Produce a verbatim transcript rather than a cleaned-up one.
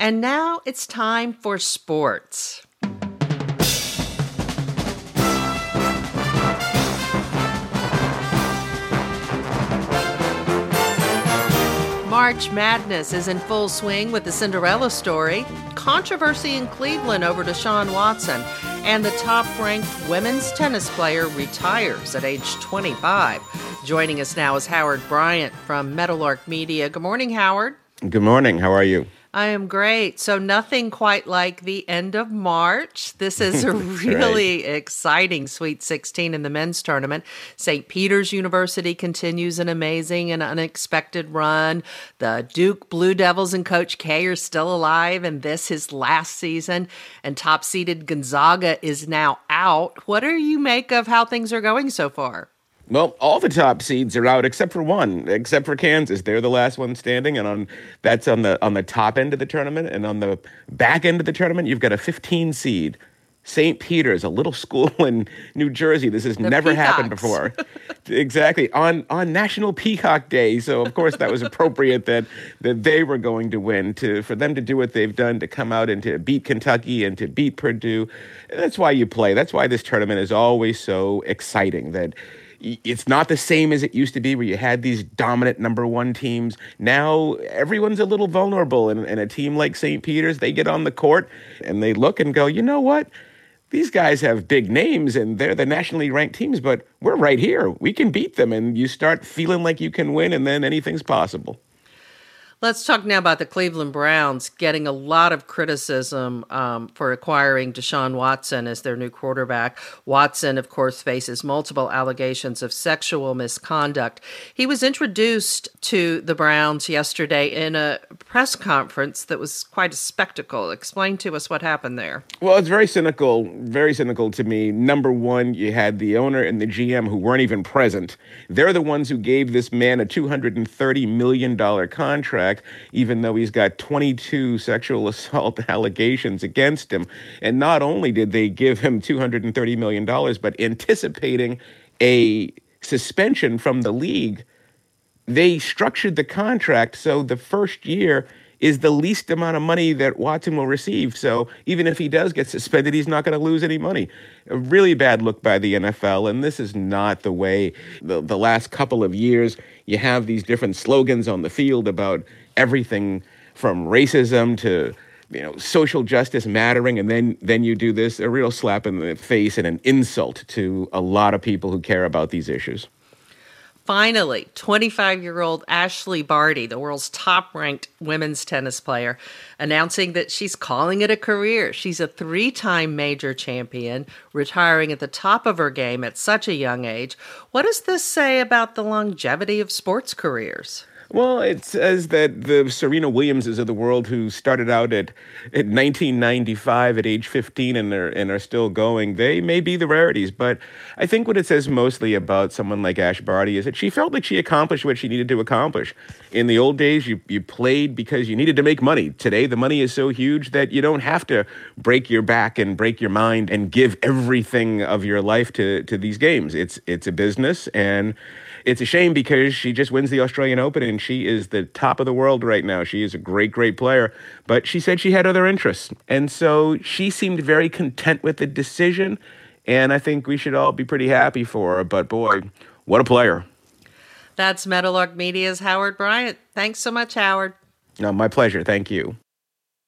And now it's time for sports. March Madness is in full swing with the Cinderella story, controversy in Cleveland over Deshaun Watson, and the top-ranked women's tennis player retires at age twenty-five. Joining us now is Howard Bryant from Meadowlark Media. Good morning, Howard. Good morning. How are you? I am great. So nothing quite like the end of March. This is a really right. exciting Sweet sixteen in the men's tournament. Saint Peter's University continues an amazing and unexpected run. The Duke Blue Devils and Coach K are still alive, and this his last season. And top-seeded Gonzaga is now out. What do you make of how things are going so far? Well, all the top seeds are out except for one, except for Kansas. They're the last one standing, and on that's on the on the top end of the tournament. And on the back end of the tournament, you've got a fifteen seed, Saint Peter's, a little school in New Jersey. This has the never Peacocks. happened before. Exactly, on on National Peacock Day. So of course that was appropriate that that they were going to win. To for them to do what they've done, to come out and to beat Kentucky and to beat Purdue. That's why you play. That's why this tournament is always so exciting. That. It's not the same as it used to be where you had these dominant number one teams. Now everyone's a little vulnerable, and, and a team like Saint Peter's, they get on the court and they look and go, you know what? These guys have big names and they're the nationally ranked teams, but we're right here. We can beat them, and you start feeling like you can win, and then anything's possible. Let's talk now about the Cleveland Browns getting a lot of criticism um, for acquiring Deshaun Watson as their new quarterback. Watson, of course, faces multiple allegations of sexual misconduct. He was introduced to the Browns yesterday in a press conference that was quite a spectacle. Explain to us what happened there. Well, it's very cynical, very cynical to me. Number one, you had the owner and the G M who weren't even present. They're the ones who gave this man a two hundred thirty million dollars contract, even though he's got twenty-two sexual assault allegations against him. And not only did they give him two hundred thirty million dollars, but anticipating a suspension from the league, they structured the contract so the first year is the least amount of money that Watson will receive. So even if he does get suspended, he's not going to lose any money. A really bad look by the N F L, and this is not the way the, the last couple of years you have these different slogans on the field about everything from racism to, you know, social justice mattering, and then then you do this, a real slap in the face and an insult to a lot of people who care about these issues. Finally, twenty-five-year-old Ashley Barty, the world's top-ranked women's tennis player, announcing that she's calling it a career. She's a three-time major champion, retiring at the top of her game at such a young age. What does this say about the longevity of sports careers? Well, it says that the Serena Williamses of the world who started out at, at nineteen ninety-five at age fifteen and are, and are still going, they may be the rarities. But I think what it says mostly about someone like Ash Barty is that she felt like she accomplished what she needed to accomplish. In the old days, you, you played because you needed to make money. Today, the money is so huge that you don't have to break your back and break your mind and give everything of your life to, to these games. It's, it's a business, and it's a shame because she just wins the Australian Open and she is the top of the world right now. She is a great, great player. But she said she had other interests. And so she seemed very content with the decision. And I think we should all be pretty happy for her. But boy, what a player. That's Meadowlark Media's Howard Bryant. Thanks so much, Howard. No, my pleasure. Thank you.